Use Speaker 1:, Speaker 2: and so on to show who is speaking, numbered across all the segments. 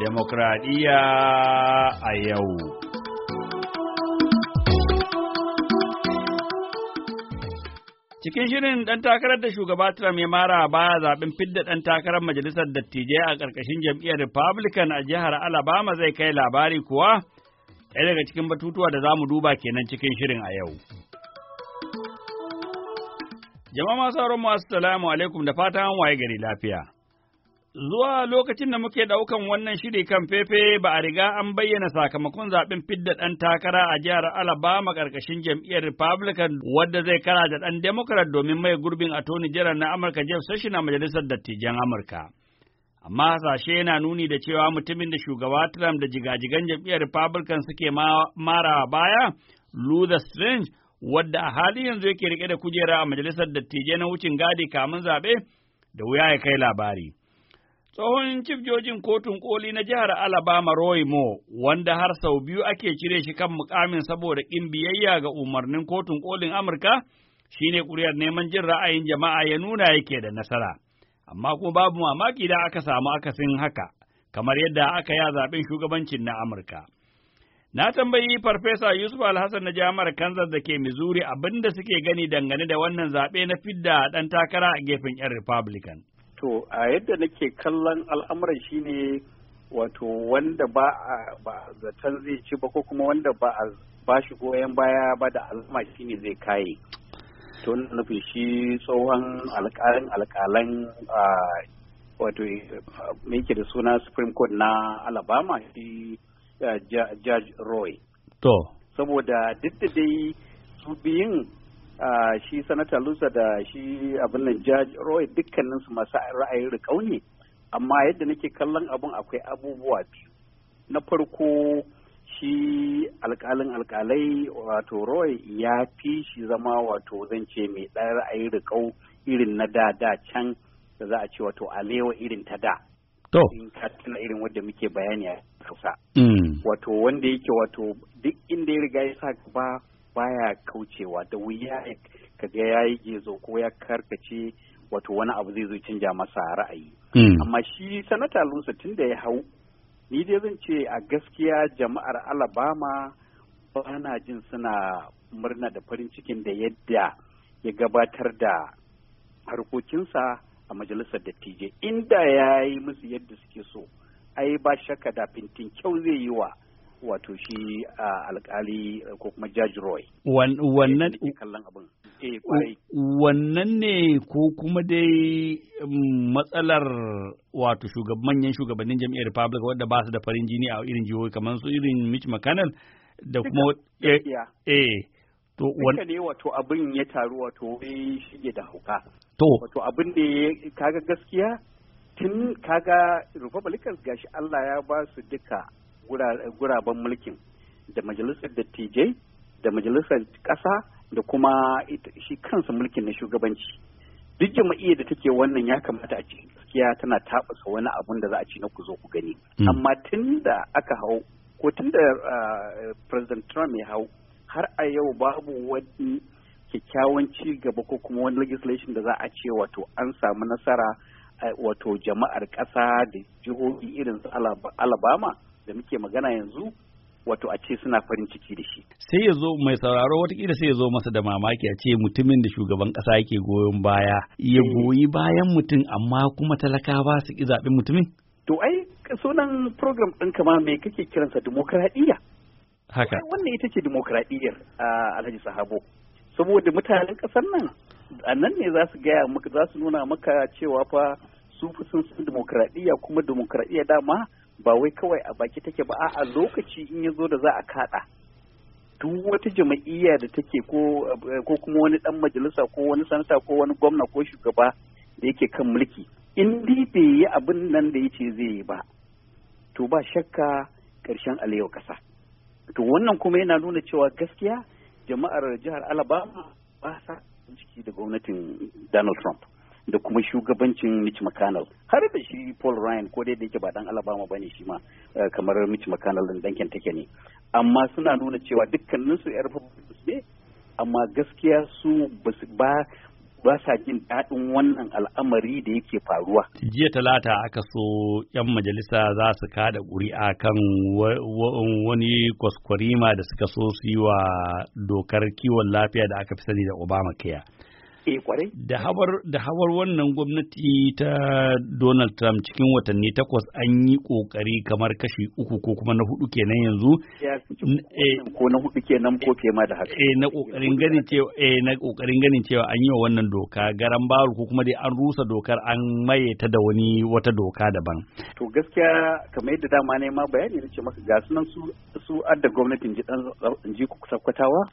Speaker 1: Demokradiyya a yau. Cikin shirin ɗan takarar da shugaba Trump ya mara baya zaɓen fidda ɗan takarar majalisar dattijai a ƙarƙashin jam'iyyar Republican a jihar Alabama zai kai labari kuwa, ɗaya daga cikin batutuwa da za mu duba kenan cikin shirin a yau. Jama'a masu sauran mu assalamu alaikum da fatan an waye gari lafiya. Zuwa lokacin da muke ɗaukan wannan shiri kan fefe ba a riga an bayyana sakamakon zaɓen fidda ɗan takara a jihar Alabama ƙarƙashin jam'iyyar Republican wadda zai kara da ɗan Democrat domin mai gurbin Attorney General na Amurka Jeff Sessions a Majalisar Dattijan Amurka. Amma hasashe yana nuni da cewa mutumin da shugaba Trump da jigajigan jam'iyyar Republican suke mara baya, Luther Strange, wadda a halin yanzu yake rike da kujera a Majalisar Dattijai na wucin gadi kamun zaɓe, da wuya ya kai labari. Tsohon Chief Jojin Kotun Koli na jihar Alabama Roy Moore, wanda har sau biyu ake cire shi kan mukamin saboda ƙin biyayya ga umarnin Kotun Kolin Amurka, shine ƙuri'ar neman jin ra'ayin jama'a ya nuna yake da nasara. Amma kuma babu mamaki da aka samu akasin haka, kamar yadda aka yi zaɓen shugabancin na Amurka. Na tambayi Farfesa Yusuf Alhassan na Jami'ar Kansas da ke Missouri abinda suke gani dangane da wannan zaɓe na fidda ɗan takara a gefen 'yan Republican.
Speaker 2: To, a yadda nake kallon al'amuran shine wato wanda ba zaton zai ci ba ko kuma wanda ba shi goyon baya ba da alama shine zai kaye. To, nufin shi tsohon alƙalan wato me yake da suna Supreme Court na Alabama shi Judge Roy.
Speaker 1: To.
Speaker 2: Saboda duk da dai su biyun shi Sanata Lusa da shi abin nan Judge Roy dukkaninsu masu ra'ayin riƙau ne, amma yadda nake kallon abun akwai abubuwa biyu. Na farko shi alƙalai wato Roy ya fi shi zama wato zan ce mai ɗan ra'ayin riƙau irin na da can da za a ce wato alewa irin ta da.
Speaker 1: To.
Speaker 2: In ka tuna irin wanda muke bayani a Hausa. Wato wanda yake wato duk inda ya riga ya sa gaba baya kaucewa da wuya kaga ya yi gezo ko ya karkace wato wani abu zai zo canja masa ra'ayi. Amma shi Sanata Lusa tun da ya hau, ni dai zan ce a gaskiya jama'ar Alabama ba na jin suna murna da farin cikin da yadda ya gabatar da harkokinsa a majalisar dattijai. Inda ya yi musu yadda suke so, ai ba shakka da fintin kyau zai yi wa wato shi alkali ko kuma Judge Roy.
Speaker 1: Wannan ne ko kuma dai matsalar wato manyan shugabannin jam'iyyar Republican wadda ba su da farin jini a irin jihohi kamar su irin Mitch McConnell da kuma
Speaker 2: to wanda ne wato abin ya taru wato wai shige da hauka.
Speaker 1: To
Speaker 2: wato abin da kaga gaskiya tun kaga Republicans gashi Allah ya ba su duka guraben mulkin da majalisar dattijai da majalisar ƙasa da kuma shi kansa mulkin na shugabanci. Duk jama'iyyar da take wannan ya kamata a ce gaskiya tana taɓasa wani abun da za a ci na ku zo ku gani. Amma tun da aka hau ko tun da President Trump ya hau har a yau babu wani kyakkyawan ci gaba ko kuma wani legislation da za a ce wato an samu nasara wato jama'ar ƙasa da jihohi irin su Alabama da muke magana yanzu wato a ce suna farin ciki da shi.
Speaker 1: Sai ya zo mai sauraro watakila sai ya zo masa da mamaki a ce mutumin da shugaban ƙasa yake goyon baya ya goyi bayan mutum amma kuma talakawa su ƙi zaɓen mutumin?
Speaker 2: To ai sunan program ɗin kama me kake kiransa dimokuraɗiyya.
Speaker 1: Haka.
Speaker 2: Wannan ita ce dimokuraɗiyyar Alhaji Sahabo. Saboda mutanen ƙasar nan a nan ne za su gaya maka za su nuna maka cewa fa su fi sun san dimokuraɗiyya kuma dimokuraɗiyya dama ba wai kawai a baki take ba a lokaci in ya zo da za a kaɗa duk wata jama'iyya da take ko kuma wani ɗan majalisa ko wani sanata ko wani gwamna ko shugaba da yake kan mulki in dai bai yi abin nan da yace zai yi ba to ba shakka ƙarshen alewa ƙasa. To wannan kuma yana nuna cewa gaskiya jama'ar jihar Alabama ba sa ciki da gwamnatin Donald Trump da kuma shugabancin Mitch McConnell har da shi Paul Ryan ko dai da yake ba dan Alabama bane shi ma kamar Mitch McConnell din dan Kentucky ne, amma suna nuna cewa dukkanin su yar Republicans ne, amma gaskiya su ba ba sa jin daɗin wannan al'amari da yake faruwa.
Speaker 1: Jiya Talata aka so 'yan majalisa za su kada ƙuri'a kan wani kwaskwarima da suka so su yi wa dokar kiwon lafiya da aka fi sani da Obamacare.
Speaker 2: Kwarai.
Speaker 1: Da hawar wannan gwamnati ta Donald Trump cikin watanni 8 an yi kokari kamar kashi 3 ko kuma na 4 kenan yanzu.
Speaker 2: Ko na 4 kenan ko fiye ma da haka.
Speaker 1: Na kokarin ganin cewa an yi wa wannan doka garan baro ko kuma dai an rusa dokar an maye ta da wata doka daban.
Speaker 2: To gaskiya kamar yadda dama ne ma bayani nace maka ga sunan su adda gwamnatin ji ku sakwatawa.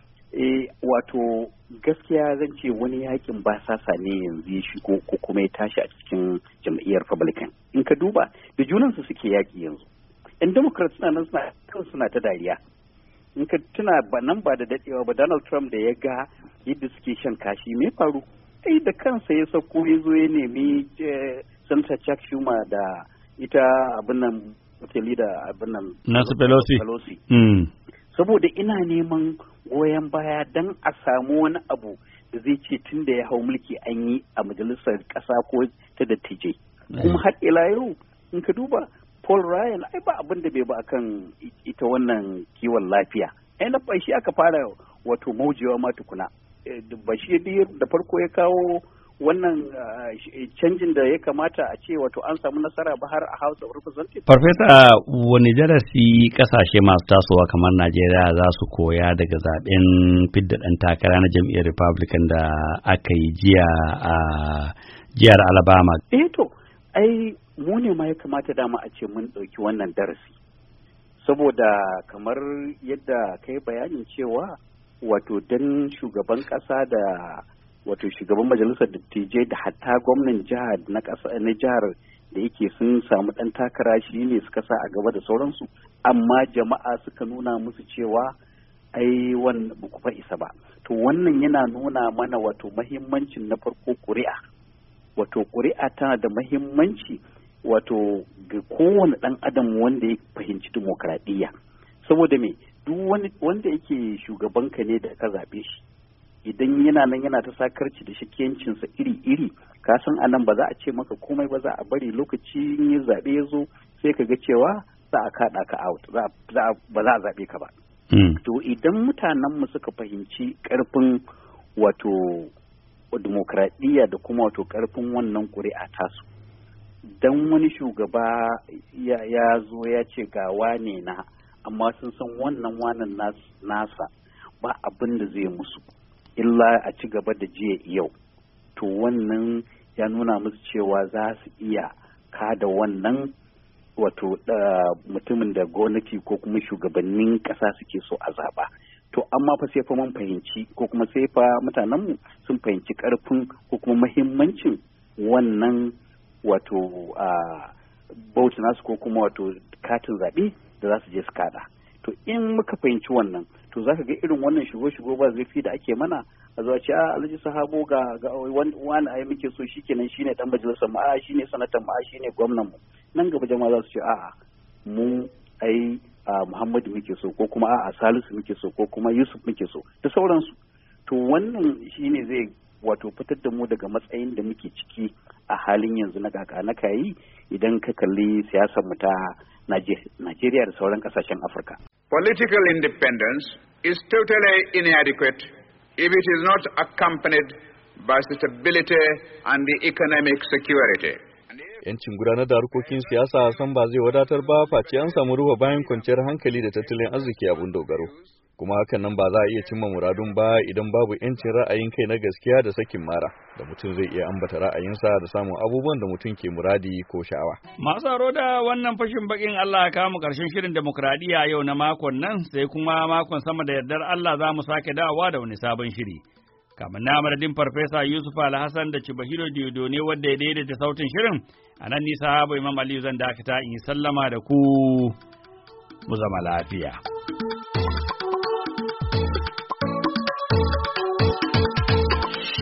Speaker 2: Wato gaskiya zan ce wani yakin basasa ne yanzu ya shigo ko kuma ya tashi a cikin jam'iyyar Republican. In ka duba da junansu suke yaki yanzu. Yan Democrats suna ta dariya. In ka tuna nan ba da dadewa ba Donald Trump da ya ga yadda suke shan kashi me faru? Da kansa ya sauko ya zo ya nemi Senator Chuck Schumer da ita abin nan da abin nan
Speaker 1: Nancy Pelosi.
Speaker 2: Saboda ina neman goyon baya don a samu wani abu da zai ce tun da ya hau mulki an yi a majalisar ƙasa ko ta dattijai. Kuma har ila yau in ka duba Paul Ryan ai ba abin da bai ba akan ita wannan kiwon lafiya. Na shi aka fara wato maujewa ma tukuna. Ba shi da farko ya kawo wannan canjin da ya kamata a ce wato an samu nasara ba har a House of Representatives.
Speaker 1: Farfesa, wani darasi kasashe masu tasowa kamar Najeriya za su koya daga zaben fidda ɗan takara na jam'iyyar Republican da aka yi jiya a jihar Alabama?
Speaker 2: Mu ne ma ya kamata dama a ce mun ɗauki wannan darasi. Saboda kamar yadda ka yi bayanin cewa wato dan shugaban ƙasa da wato shugaban majalisar dattijai da hatta gwamnan jihar na jihar da yake sun samu ɗan takara shi ne suka sa a gaba da sauransu, amma jama'a suka nuna musu cewa ai wannan ba ku fa isa ba. To wannan yana nuna mana wato mahimmancin na farko ƙuri'a. Wato ƙuri'a tana da mahimmanci wato ga kowane ɗan adam wanda ya fahimci dimokuraɗiyya. Saboda me duk wanda yake shugabanka ne da ka zaɓe shi, idan yana nan yana ta sakarci da shakiyancinsa iri-iri, ka san anan ba za a ce maka komai ba, za a bari lokaci yin zaɓe ya zo sai ka ga cewa za a kaɗa ka out, ba za a zaɓe ka ba. To idan mutanenmu suka fahimci ƙarfin wato dimokuraɗiyya da kuma wato ƙarfin wannan ƙuri'a tasu, dan wani shugaba ya zo ya ce ga wane na, amma sun san wannan wanan nasa ba abin da zai musu illa a ci gaba da jiya yau, to wannan ya nuna musu cewa za su iya kada wannan wato mutumin da gwamnati ko kuma shugabannin ƙasa suke so a zaɓa. To amma fa sai fa mun fahimci ko kuma sai fa mutanenmu sun fahimci ƙarfin ko kuma muhimmancin wannan wato bauti nasu ko kuma wato katin zaɓe da za su je su kada. To in muka fahimci wannan, to za ka ga irin wannan shigo ba zafi da ake mana a zuwa ce Alhaji Sahabo ga wani ai muke so shikenan shine dan majalisar mu, shine sanatan mu, shine gwamnan mu. Nan gaba jama'a za su ce mu ai Muhammadu muke so ko kuma Salisu muke so ko kuma Yusuf muke so da sauransu. To wannan shine zai wato fitar da mu daga matsayin da muke ciki a halin yanzu na kaka na kayi idan ka kalli siyasar mu ta Najeriya da sauran kasashen Afirka.
Speaker 3: Political independence is totally inadequate if it is not accompanied by stability and the economic security.
Speaker 4: Yancin gudanar da harkokin siyasa san ba zai wadatar ba face an samu ruwa bayan kwanciyar hankali da tattalin arziki abun dogaro. Kuma hakan nan ba za a iya cimma muradun ba idan babu yancin ra'ayin kai na gaskiya da sakin mara da mutum zai iya ambata ra'ayinsa da samun abubuwan da mutum ke muradi ko sha'awa.
Speaker 1: Masu haro da wannan fashin bakin Allah ya kawo karshen shirin demokradiyya yau na makon nan, sai kuma makon sama da yardar Allah za mu sake dawowa da wani sabon shiri. Kamar na madadin Farfesa Yusuf Alhassan da Cibahiro Diodo ne wanda ya daidaita sautin shirin, a nan nisa Imam Aliyu zan dakata in yi sallama da ku mu zama lafiya.